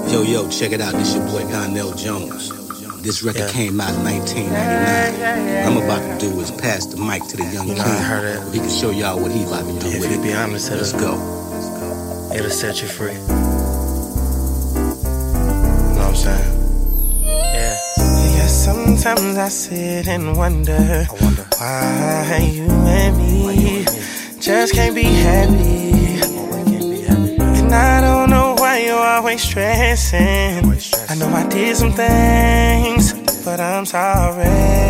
Yo, check it out. This your boy Donnell Jones. This record came out in 1999. I'm about to do is pass the mic to the young king. I heard it. He can show y'all what he about to do If with you it. be honest, Let's go. It'll set you free. You know what I'm saying? Yeah, sometimes I sit and wonder why you and me just can't be happy. And I don't know why you're always stressing. I know I did some things, but I'm sorry.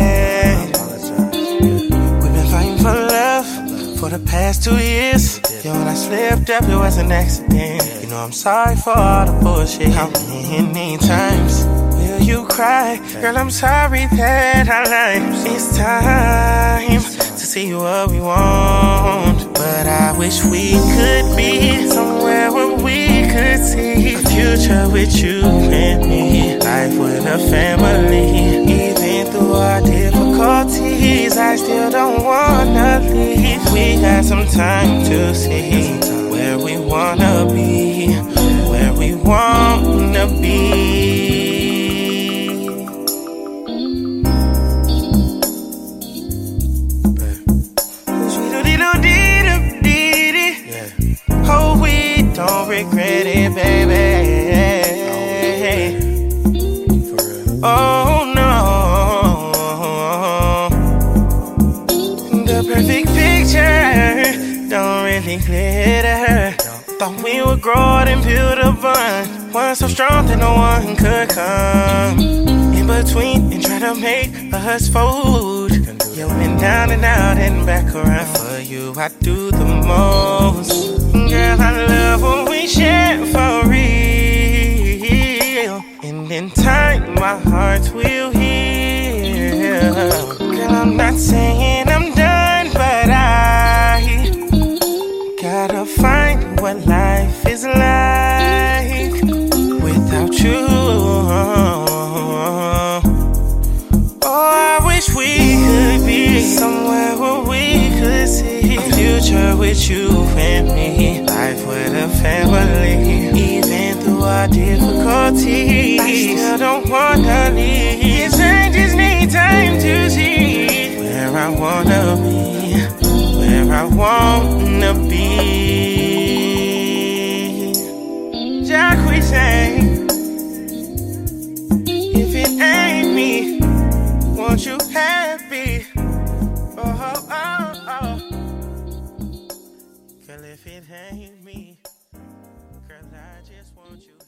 We've been fighting for love for the past 2 years. Yo, when I slipped up, it was an accident. You know I'm sorry for all the bullshit. How many times will you cry? Girl, I'm sorry that I lied. It's time to see what we want, but I wish we could be somewhere where we could see a future with you and me. Life with a family. Even through our difficulties, I still don't wanna leave. We got some time to see where we wanna be, where we wanna be. Oh, we don't regret it, baby. Oh, no. The perfect picture don't really glitter. Thought we would grow and build a bond, one so strong that no one could come in between and try to make us fold. You been down and out and back around. For you, I do the most. Girl, I love what we share for real. And in time, my heart will heal. Girl, I'm not saying I'm done, but I gotta find what life is like without you. Oh, I wish we could be somewhere where we could see a future with you and me. Life with a family. Even through our difficulties, I still don't wanna leave. Yes, I just need time to see where I wanna be, where I wanna be. Jack, we say, if it ain't me, want you happy. Oh, oh, oh, oh. Girl, if it ain't me, girl, I just want you.